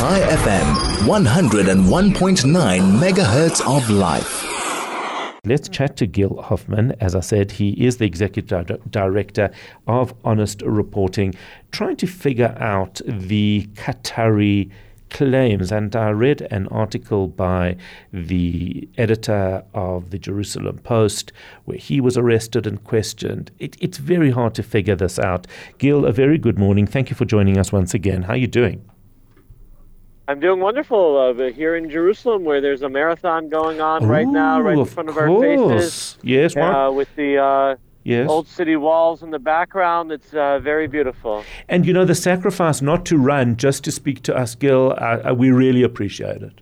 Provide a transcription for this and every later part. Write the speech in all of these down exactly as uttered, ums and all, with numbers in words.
Chai F M, one oh one point nine megahertz of life. Let's chat to Gil Hoffman. As I said, he is the Executive Di- Director of Honest Reporting, trying to figure out the Qatari claims. And I read an article by the editor of the Jerusalem Post where he was arrested and questioned. It, it's very hard to figure this out. Gil, a very good morning. Thank you for joining us once again. How are you doing? I'm doing wonderful uh, here in Jerusalem, where there's a marathon going on Ooh, right now, right in front of our faces. Yes, uh, with the uh, yes. old city walls in the background. It's uh, very beautiful. And you know, the sacrifice not to run, just to speak to us, Gil, uh, we really appreciate it.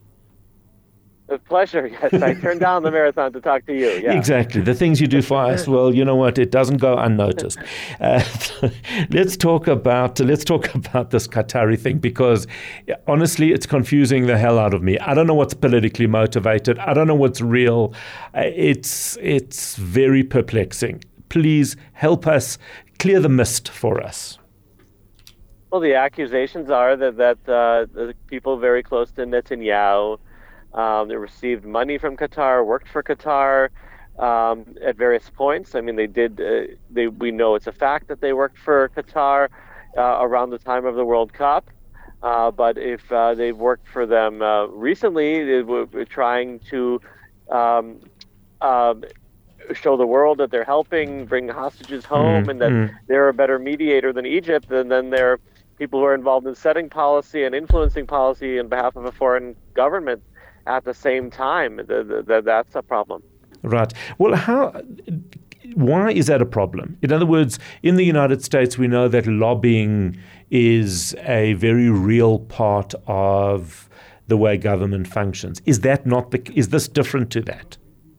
A pleasure, yes. I turned down the marathon to talk to you. Yeah. Exactly. The things you do for us, well, you know what? It doesn't go unnoticed. Uh, let's talk about let's talk about this Qatari thing, because honestly, it's confusing the hell out of me. I don't know what's politically motivated. I don't know what's real. Uh, it's it's very perplexing. Please help us clear the mist for us. Well, the accusations are that that uh, the people very close to Netanyahu. Um, they received money from Qatar, worked for Qatar um, at various points. I mean, they did. Uh, they we know it's a fact that they worked for Qatar uh, around the time of the World Cup. Uh, but if uh, they've worked for them uh, recently, they were trying to um, uh, show the world that they're helping bring hostages home, mm, and that mm. they're a better mediator than Egypt, and then they're people who are involved in setting policy and influencing policy on behalf of a foreign government. At the same time, the, the, the, that's a problem. Right. Well, how? Why is that a problem? In other words, in the United States, we know that lobbying is a very real part of the way government functions. Is that not the? Is this different to that?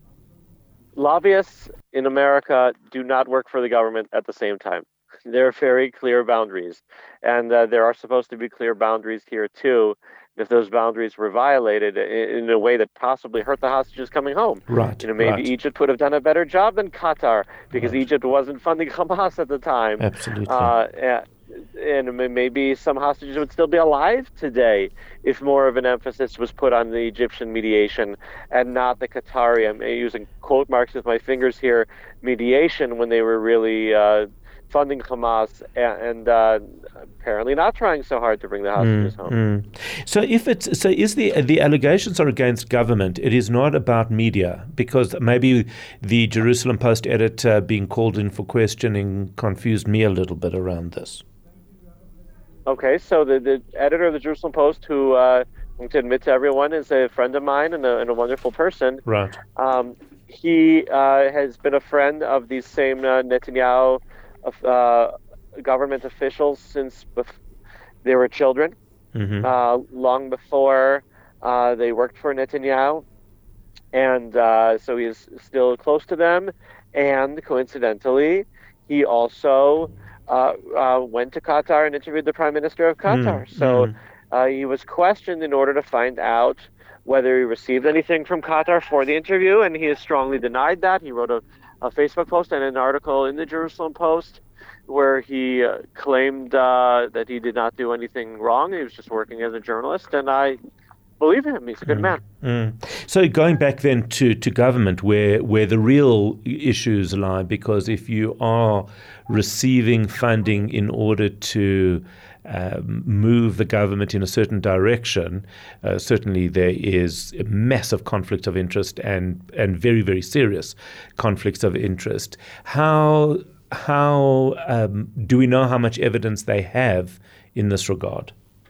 Lobbyists in America do not work for the government at the same time. There are very clear boundaries, and uh, there are supposed to be clear boundaries here too. If those boundaries were violated in a way that possibly hurt the hostages coming home. Right. You know, maybe right. Egypt would have done a better job than Qatar, because right. Egypt wasn't funding Hamas at the time. Absolutely. Uh, and maybe some hostages would still be alive today if more of an emphasis was put on the Egyptian mediation and not the Qatari, I'm using quote marks with my fingers here, mediation, when they were really uh, funding Hamas and, and uh, apparently not trying so hard to bring the hostages mm, home. Mm. So if it's so, is the the allegations are against government? It is not about media, because maybe the Jerusalem Post editor being called in for questioning confused me a little bit around this. Okay, so the, the editor of the Jerusalem Post, who uh, to admit to everyone is a friend of mine and a, and a wonderful person. Right. Um, he uh, has been a friend of these same uh, Netanyahu uh, government officials since bef- they were children, mm-hmm. uh, long before uh, they worked for Netanyahu. And uh, so he is still close to them. And coincidentally, he also uh, uh, went to Qatar and interviewed the Prime Minister of Qatar. Mm-hmm. So uh, he was questioned in order to find out whether he received anything from Qatar for the interview, and he has strongly denied that. He wrote a, a Facebook post and an article in the Jerusalem Post where he uh, claimed uh, that he did not do anything wrong. He was just working as a journalist, and I believe him. He's a good mm, man. Mm. So going back then to, to government, where where the real issues lie, because if you are receiving funding in order to Um, move the government in a certain direction, uh, certainly there is a massive conflict of interest and and very, very serious conflicts of interest. How how um, do we know how much evidence they have in this regard?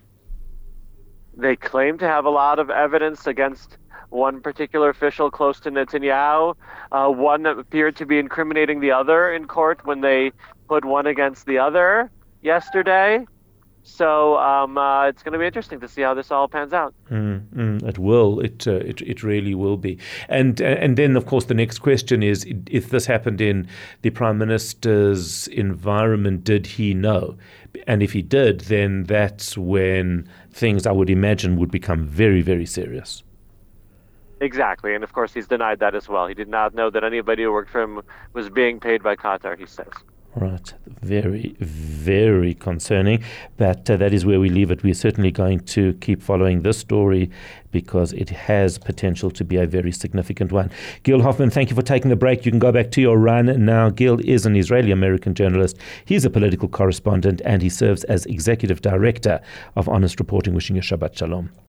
They claim to have a lot of evidence against one particular official close to Netanyahu. Uh, one that appeared to be incriminating the other in court when they put one against the other yesterday. So um, uh, it's going to be interesting to see how this all pans out. Mm, mm, it will. It, uh, it it really will be. And and then, of course, the next question is, if this happened in the Prime Minister's environment, did he know? And if he did, then that's when things, I would imagine, would become very, very serious. Exactly. And, of course, he's denied that as well. He did not know that anybody who worked for him was being paid by Qatar, he says. Right. Very, very concerning. But uh, that is where we leave it. We're certainly going to keep following this story because it has potential to be a very significant one. Gil Hoffman, thank you for taking the break. You can go back to your run now. Gil is an Israeli-American journalist. He's a political correspondent and he serves as executive director of Honest Reporting. Wishing you Shabbat Shalom.